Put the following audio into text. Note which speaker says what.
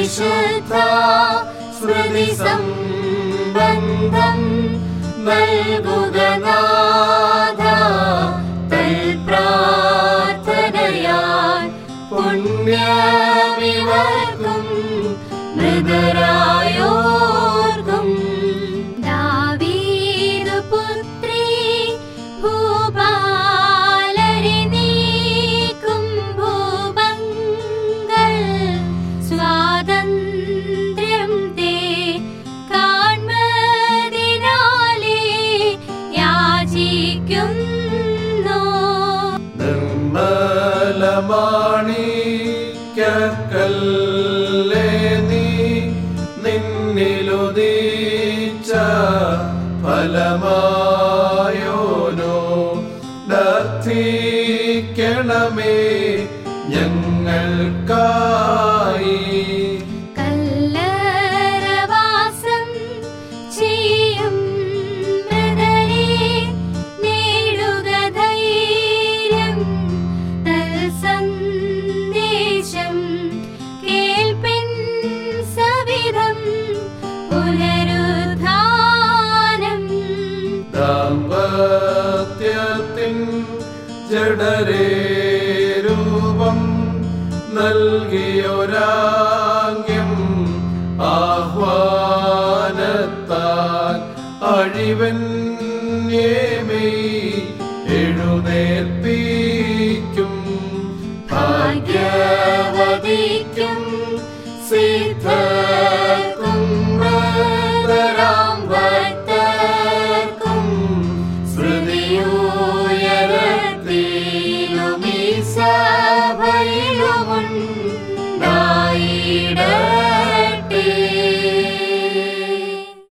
Speaker 1: വിശുദ്ധ സ്മൃതി സംബന്ധം നൽകുക നാഥ. തൽപ്രാർത്ഥനയാൽ പുണ്യമിവർക്കും മൃതരായോർക്കും. ദാവീദ് പുത്രി ഭൂപാലരി നീക്കും ഭൂപങ്ങൾ സ്വാതന്ത്ര്യം തേ കാൺമതിനാലേ യാചിക്കുന്നു.
Speaker 2: നിർമ്മലമാണിക്കല്ല് നീ നിന്നിലുദിച്ച ഫലമായോനോ ദർശിക്കണമേ ഞങ്ങൾക്കായി.
Speaker 1: കല്ലറവാസം ചെയ്യും മൃതരെ നേടുക ധൈര്യം. തൽസന്ദേശം കേൾപ്പിൻ സവിധം പുനരുദ്ധാനം.
Speaker 2: ദാമ്പത്യത്തിൻ ജഡരേ രൂപം നൽകിയൊരാംഗ്യം ആഹ്വാനത്താൽ അഴിവന്യമേ എഴുന്നേൽപ്പിക്കും. ഭാഗ്യവതിക്കും സിദ്ധർക്കും മൃതരാം ഭക്തർക്കും സ്മൃതിയുയർത്തിയിലുമീശ